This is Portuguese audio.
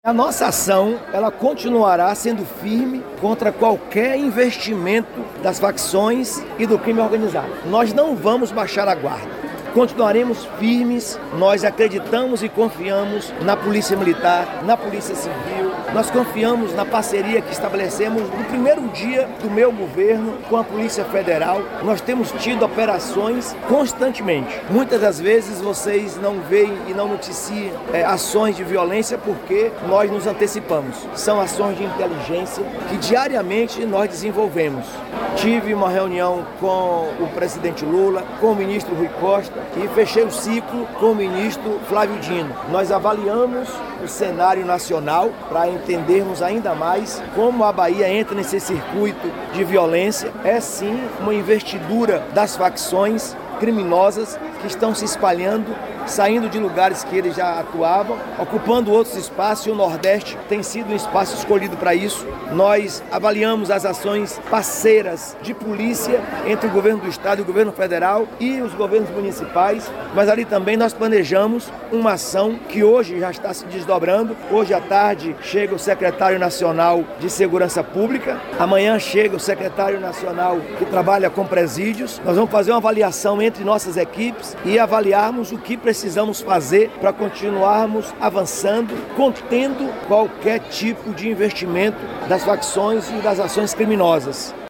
A nossa ação, ela continuará sendo firme contra qualquer investimento das facções e do crime organizado. Nós não vamos baixar a guarda. Continuaremos firmes, nós acreditamos e confiamos na Polícia Militar, na Polícia Civil, nós confiamos na parceria que estabelecemos no primeiro dia do meu governo com a Polícia Federal. Nós temos tido operações constantemente. Muitas das vezes vocês não veem e não noticiam ações de violência porque nós nos antecipamos. São ações de inteligência que diariamente nós desenvolvemos. Tive uma reunião com o presidente Lula, com o ministro Rui Costa e fechei o ciclo com o ministro Flávio Dino. Nós avaliamos o cenário nacional para entendermos ainda mais como a Bahia entra nesse circuito de violência. É sim uma investidura das facções criminosas que estão se espalhando, saindo de lugares que eles já atuavam, ocupando outros espaços, e o Nordeste tem sido um espaço escolhido para isso. Nós avaliamos as ações parceiras de polícia entre o governo do Estado e o governo federal e os governos municipais, mas ali também nós planejamos uma ação que hoje já está se desdobrando. Hoje à tarde chega o secretário nacional de Segurança Pública, amanhã chega o secretário nacional que trabalha com presídios. Nós vamos fazer uma avaliação entre nossas equipes e avaliarmos o que precisamos fazer para continuarmos avançando, contendo qualquer tipo de investimento das facções e das ações criminosas.